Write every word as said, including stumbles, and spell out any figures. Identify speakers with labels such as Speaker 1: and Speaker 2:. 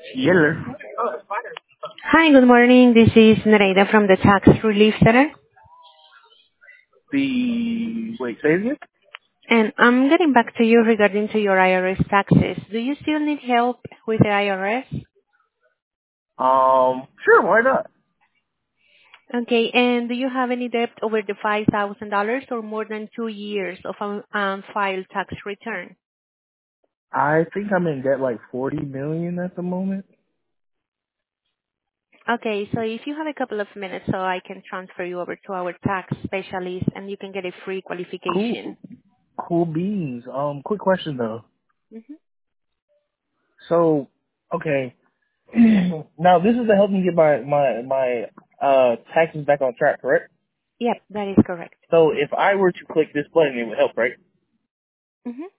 Speaker 1: Yeller.
Speaker 2: Hi, good morning. This is Nereida from the Tax Relief Center,
Speaker 1: The wait, say it again?
Speaker 2: and I'm getting back to you regarding to your I R S taxes. Do you still need help with the I R S?
Speaker 1: Um, sure, why not?
Speaker 2: Okay, and do you have any debt over the five thousand dollars or more than two years of un- unfiled tax return?
Speaker 1: I think I'm in debt like forty million at the moment.
Speaker 2: Okay, so if you have a couple of minutes so I can transfer you over to our tax specialist and you can get a free
Speaker 1: Cool,
Speaker 2: qualification.
Speaker 1: cool beans. Um, quick question though.
Speaker 2: hmm
Speaker 1: So, okay, now this is to help me get my my my uh taxes back on track, correct?
Speaker 2: Yep, that is correct.
Speaker 1: So if I were to click this button, it would help, right?
Speaker 2: hmm